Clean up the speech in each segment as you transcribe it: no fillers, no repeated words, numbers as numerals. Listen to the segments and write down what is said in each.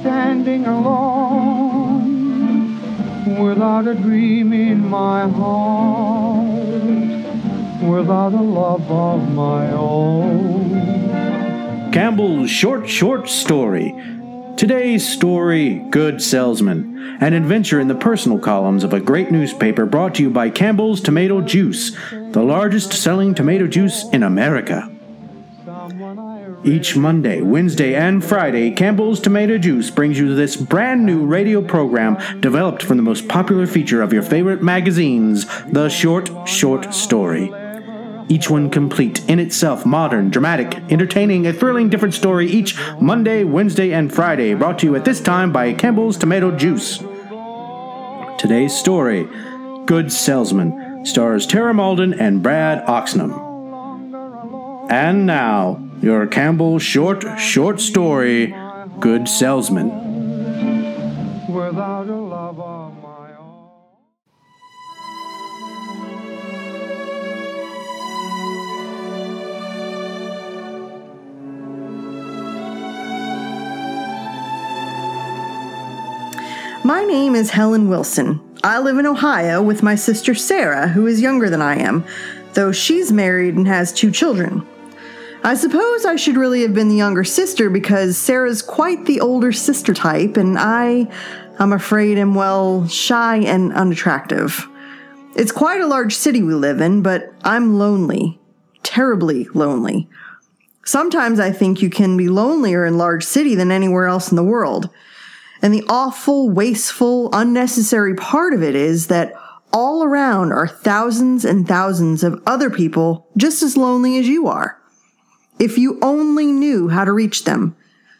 standing alone, without a dream in my heart, without a love of my own. Campbell's short story. Today's story, Good Salesman, an adventure in the personal columns of a great newspaper brought to you by Campbell's Tomato Juice, the largest selling tomato juice in America. Each Monday, Wednesday, and Friday, Campbell's Tomato Juice brings you this brand new radio program developed from the most popular feature of your favorite magazines, the short story. Each one complete, in itself, modern, dramatic, entertaining, a thrilling different story each Monday, Wednesday, and Friday, brought to you at this time by Campbell's Tomato Juice. Today's story, Good Salesman, stars Tara Malden and Brad Oxnam. And now, your Campbell's short story, Good Salesman. Without a love of my own. My name is Helen Wilson. I live in Ohio with my sister Sarah, who is younger than I am, though she's married and has 2 children. I suppose I should really have been the younger sister because Sarah's quite the older sister type, and I'm afraid am, shy and unattractive. It's quite a large city we live in, but I'm lonely. Terribly lonely. Sometimes I think you can be lonelier in a large city than anywhere else in the world. And the awful, wasteful, unnecessary part of it is that all around are thousands and thousands of other people just as lonely as you are. If you only knew how to reach them.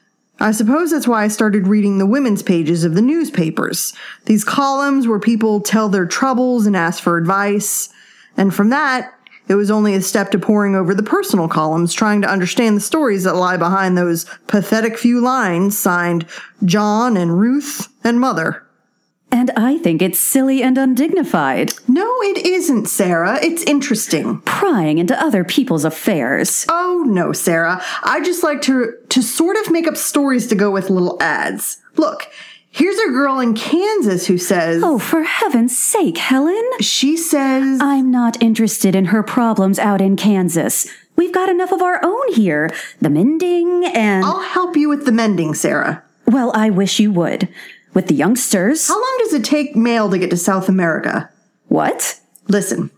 I suppose that's why I started reading the women's pages of the newspapers. These columns where people tell their troubles and ask for advice. And from that, it was only a step to poring over the personal columns, trying to understand the stories that lie behind those pathetic few lines signed John and Ruth and Mother. And I think it's silly and undignified. No, it isn't, Sarah. It's interesting. Prying into other people's affairs. Oh, no, Sarah. I just like to sort of make up stories to go with little ads. Look, here's a girl in Kansas who says... Oh, for heaven's sake, Helen. She says... I'm not interested in her problems out in Kansas. We've got enough of our own here. The mending and... I'll help you with the mending, Sarah. Well, I wish you would. With the youngsters... How long does it take mail to get to South America? What? Listen.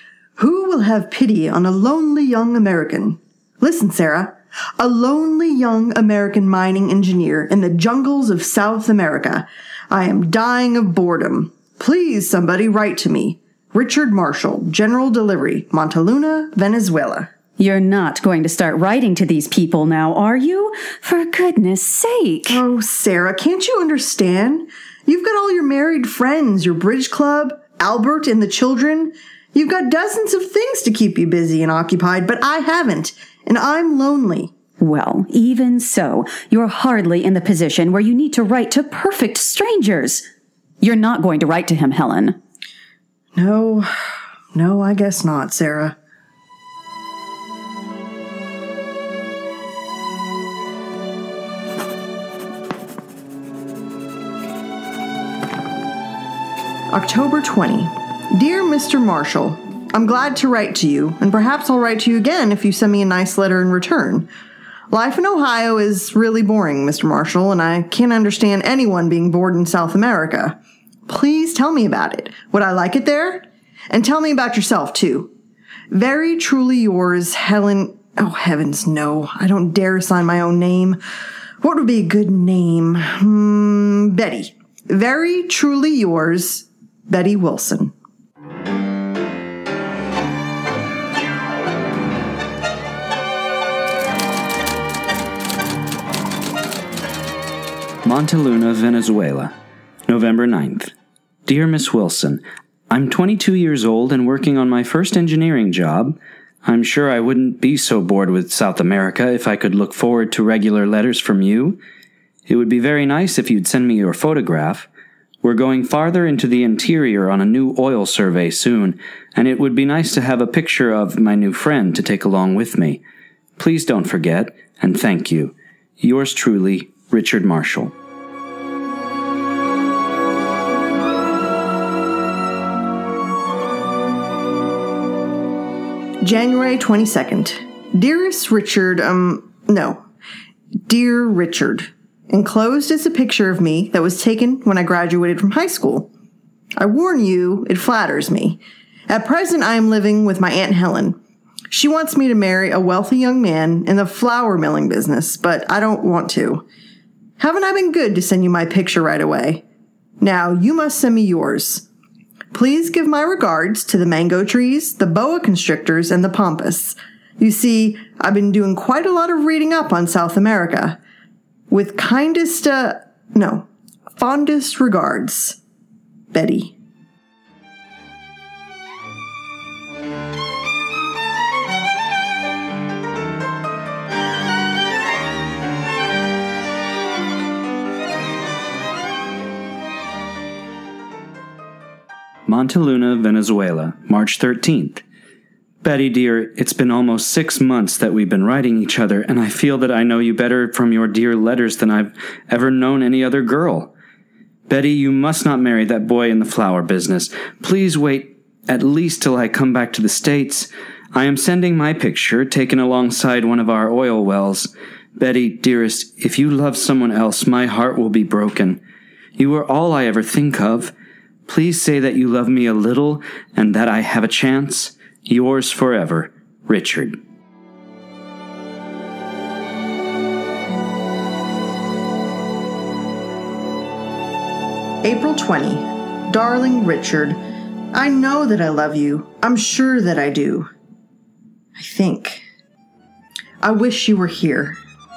Who will have pity on a lonely young American? Listen, Sarah. A lonely young American mining engineer in the jungles of South America. I am dying of boredom. Please, somebody write to me. Richard Marshall, General Delivery, Montaluna, Venezuela. You're not going to start writing to these people now, are you? For goodness sake. Oh, Sarah, can't you understand? You've got all your married friends, your bridge club, Albert and the children. You've got dozens of things to keep you busy and occupied, but I haven't, and I'm lonely. Well, even so, you're hardly in the position where you need to write to perfect strangers. You're not going to write to him, Helen. No, I guess not, Sarah. October 20. Dear Mr. Marshall, I'm glad to write to you, and perhaps I'll write to you again if you send me a nice letter in return. Life in Ohio is really boring, Mr. Marshall, and I can't understand anyone being bored in South America. Please tell me about it. Would I like it there? And tell me about yourself, too. Very truly yours, Helen... Oh, heavens, no. I don't dare sign my own name. What would be a good name? Betty. Very truly yours, Betty Wilson. Montaluna, Venezuela, November 9th. Dear Miss Wilson, I'm 22 years old and working on my first engineering job. I'm sure I wouldn't be so bored with South America if I could look forward to regular letters from you. It would be very nice if you'd send me your photograph. We're going farther into the interior on a new oil survey soon, and it would be nice to have a picture of my new friend to take along with me. Please don't forget, and thank you. Yours truly, Richard Marshall. January 22nd. Dearest Richard, Dear Richard. Enclosed is a picture of me that was taken when I graduated from high school. I warn you, it flatters me. At present, I am living with my Aunt Helen. She wants me to marry a wealthy young man in the flour milling business, but I don't want to. Haven't I been good to send you my picture right away? Now, you must send me yours. Please give my regards to the mango trees, the boa constrictors, and the pampas. You see, I've been doing quite a lot of reading up on South America. With fondest regards, Betty. Monteluna, Venezuela, March 13th. Betty, dear, it's been almost 6 months that we've been writing each other, and I feel that I know you better from your dear letters than I've ever known any other girl. Betty, you must not marry that boy in the flour business. Please wait at least till I come back to the States. I am sending my picture, taken alongside one of our oil wells. Betty, dearest, if you love someone else, my heart will be broken. You are all I ever think of. Please say that you love me a little and that I have a chance. Yours forever, Richard. April 20. Darling Richard, I know that I love you. I'm sure that I do. I think. I wish you were here.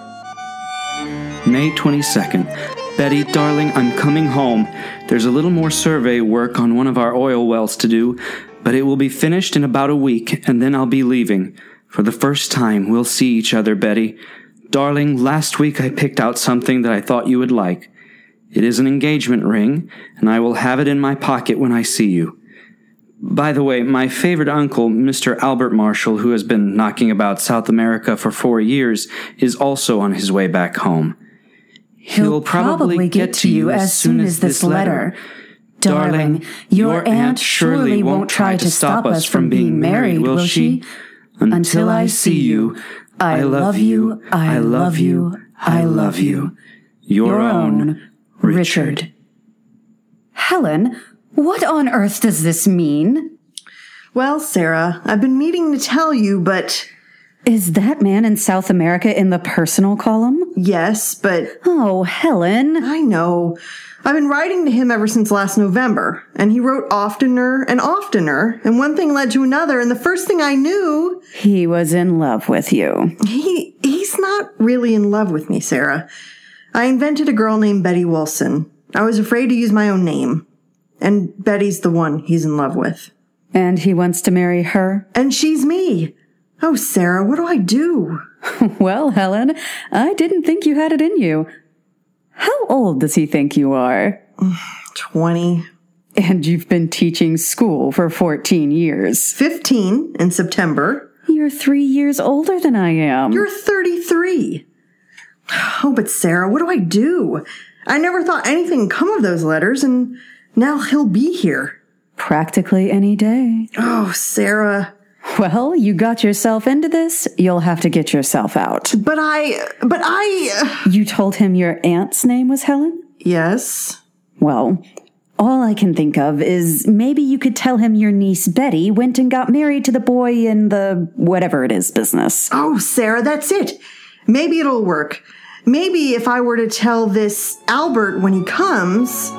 May 22nd. Betty, darling, I'm coming home. There's a little more survey work on one of our oil wells to do, but it will be finished in about a week, and then I'll be leaving. For the first time, we'll see each other, Betty. Darling, last week I picked out something that I thought you would like. It is an engagement ring, and I will have it in my pocket when I see you. By the way, my favorite uncle, Mr. Albert Marshall, who has been knocking about South America for 4 years, is also on his way back home. He'll probably get to you as soon as this letter. Darling, your aunt surely won't try to stop us from being married, will she? Until I see you, I love you, I love you, I love you. Your own, Richard. Helen, what on earth does this mean? Well, Sarah, I've been meaning to tell you, but... Is that man in South America in the personal column? Yes, but... Oh, Helen. I know. I've been writing to him ever since last November, and he wrote oftener, and one thing led to another, and the first thing I knew... He was in love with you. He's not really in love with me, Sarah. I invented a girl named Betty Wilson. I was afraid to use my own name. And Betty's the one he's in love with. And he wants to marry her? And she's me. Oh, Sarah, what do I do? Well, Helen, I didn't think you had it in you. How old does he think you are? 20. And you've been teaching school for 14 years. 15 in September. You're 3 years older than I am. You're 33. Oh, but Sarah, what do I do? I never thought anything would come of those letters, and now he'll be here. Practically any day. Oh, Sarah. Well, you got yourself into this. You'll have to get yourself out. But I... You told him your aunt's name was Helen? Yes. Well, all I can think of is maybe you could tell him your niece Betty went and got married to the boy in the whatever it is business. Oh, Sarah, that's it. Maybe it'll work. Maybe if I were to tell this Albert when he comes...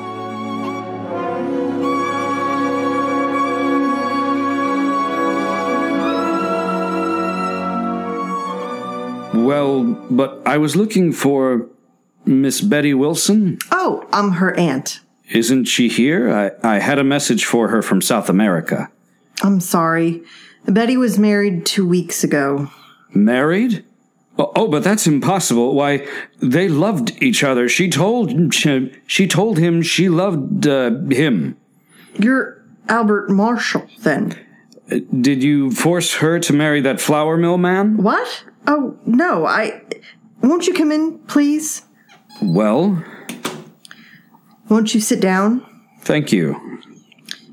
Well, but I was looking for Miss Betty Wilson. Oh, I'm her aunt. Isn't she here? I had a message for her from South America. I'm sorry. Betty was married 2 weeks ago. Married? Oh, but that's impossible. Why, they loved each other. She told him she loved him. You're Albert Marshall, then. Did you force her to marry that flour mill man? What? Oh, no, Won't you come in, please? Well? Won't you sit down? Thank you.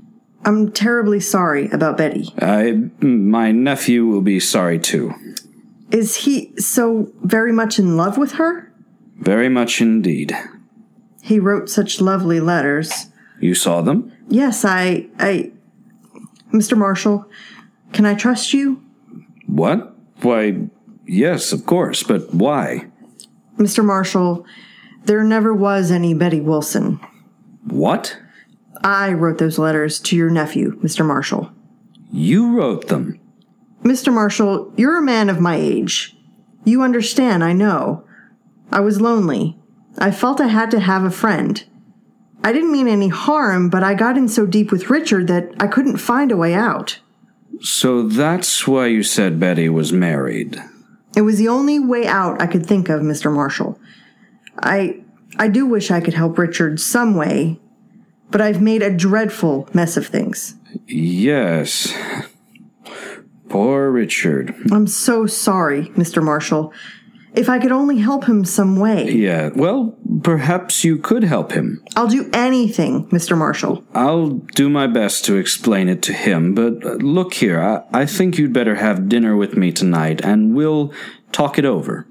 I'm terribly sorry about Betty. My nephew will be sorry too. Is he so very much in love with her? Very much indeed. He wrote such lovely letters. You saw them? Yes, I... Mr. Marshall, can I trust you? What? Why, yes, of course, but why? Mr. Marshall, there never was any Betty Wilson. What? I wrote those letters to your nephew, Mr. Marshall. You wrote them? Mr. Marshall, you're a man of my age. You understand, I know. I was lonely. I felt I had to have a friend. I didn't mean any harm, but I got in so deep with Richard that I couldn't find a way out. So that's why you said Betty was married. It was the only way out I could think of, Mr. Marshall. I do wish I could help Richard some way, but I've made a dreadful mess of things. Yes. Poor Richard. I'm so sorry, Mr. Marshall. If I could only help him some way. Yeah, well, perhaps you could help him. I'll do anything, Mr. Marshall. I'll do my best to explain it to him, but look here, I think you'd better have dinner with me tonight, and we'll talk it over.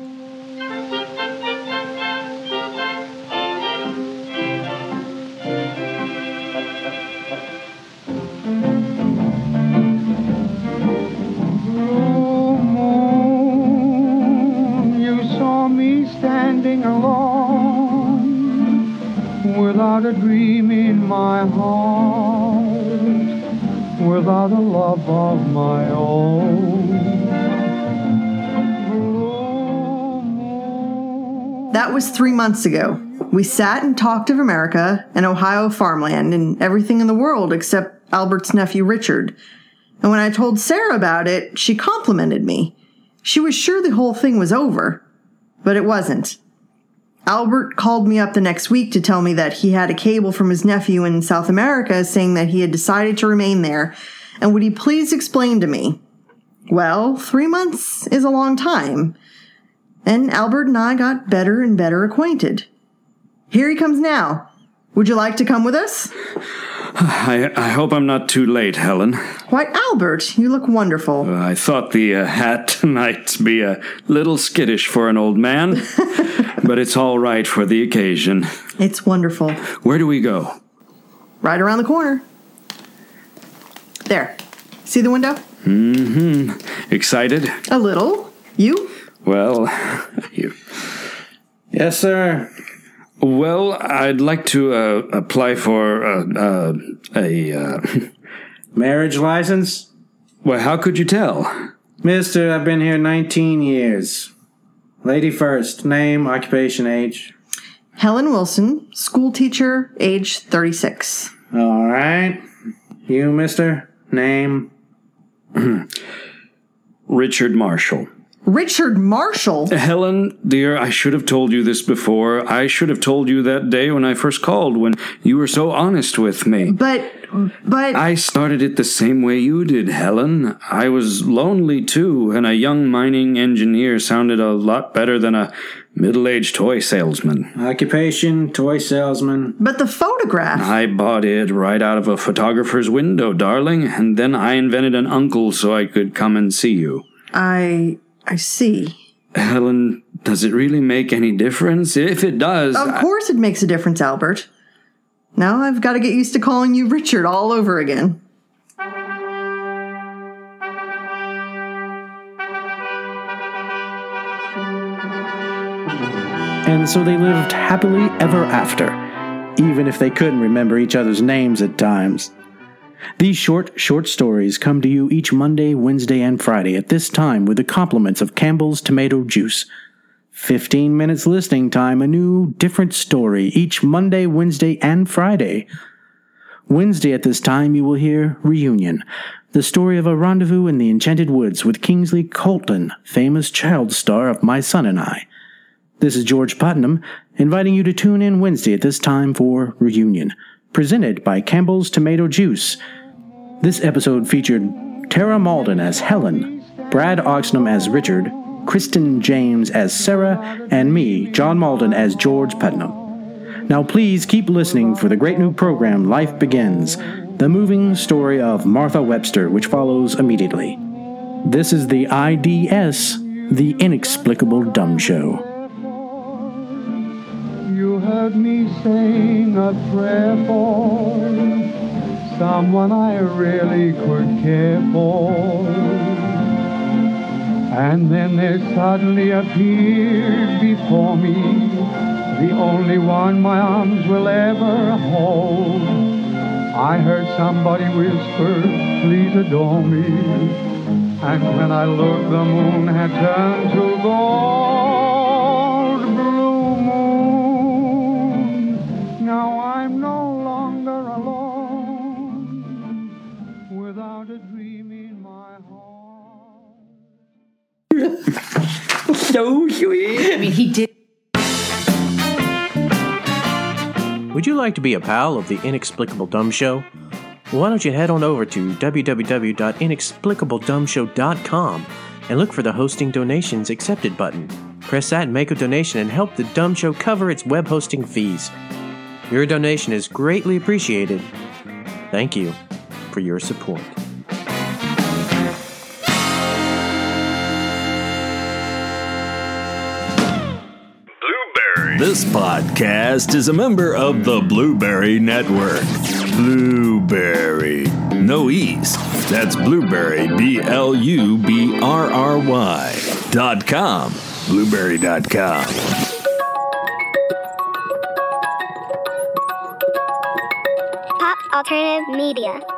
Without a dream in my heart, without a love of my own. That was 3 months ago. We sat and talked of America and Ohio farmland and everything in the world except Albert's nephew Richard. And when I told Sarah about it, she complimented me. She was sure the whole thing was over, but it wasn't. Albert called me up the next week to tell me that he had a cable from his nephew in South America saying that he had decided to remain there, and would he please explain to me? Well, 3 months is a long time, and Albert and I got better and better acquainted. Here he comes now. Would you like to come with us? I hope I'm not too late, Helen. Why, Albert, you look wonderful. I thought the hat might be a little skittish for an old man, but it's all right for the occasion. It's wonderful. Where do we go? Right around the corner. There. See the window? Mm-hmm. Excited? A little. You? Well, you... Yes, sir. Well, I'd like to apply for a marriage license? Well, how could you tell? Mister, I've been here 19 years. Lady first. Name, occupation, age. Helen Wilson, school teacher, age 36. All right. You, mister? Name? Richard Marshall. Richard Marshall? Helen, dear, I should have told you this before. I should have told you that day when I first called, when you were so honest with me. But... I started it the same way you did, Helen. I was lonely, too, and a young mining engineer sounded a lot better than a middle-aged toy salesman. Occupation, toy salesman. But the photograph... I bought it right out of a photographer's window, darling, and then I invented an uncle so I could come and see you. I see. Helen, does it really make any difference? If it does... Of course it makes a difference, Albert. Now I've got to get used to calling you Richard all over again. And so they lived happily ever after, even if they couldn't remember each other's names at times. These short stories come to you each Monday, Wednesday, and Friday at this time with the compliments of Campbell's Tomato Juice. 15 minutes listening time, a new, different story each Monday, Wednesday, and Friday. Wednesday at this time you will hear Reunion, the story of a rendezvous in the Enchanted Woods with Kingsley Colton, famous child star of My Son and I. This is George Putnam, inviting you to tune in Wednesday at this time for Reunion, presented by Campbell's Tomato Juice. This episode featured Tara Malden as Helen, Brad Oxnam as Richard, Kristen James as Sarah, and me, John Malden, as George Putnam. Now please keep listening for the great new program, Life Begins. the moving story of Martha Webster, which follows immediately. This is the IDS, the Inexplicable Dumb Show. You heard me sing a prayer for someone I really could care for. And then there suddenly appeared before me the only one my arms will ever hold. I heard somebody whisper, please adore me. And when I looked, the moon had turned to gold. Blue moon, now I'm no longer alone, without a dream in my heart. So sweet. I mean, he did. Would you like to be a pal of the Inexplicable Dumb Show? Well, why don't you head on over to www.inexplicabledumbshow.com and look for the Hosting Donations Accepted button. Press that and make a donation and help the Dumb Show cover its web hosting fees. Your donation is greatly appreciated. Thank you for your support. This podcast is a member of the Blueberry Network. Blueberry. No E's. That's Blueberry, BLUBRRY.com. Blueberry.com. Pop Alternative Media.